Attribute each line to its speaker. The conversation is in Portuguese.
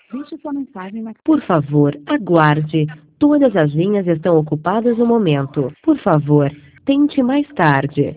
Speaker 1: Deixe sua mensagem na...
Speaker 2: Por favor, aguarde. Todas as linhas estão ocupadas no momento. Por favor, tente mais tarde.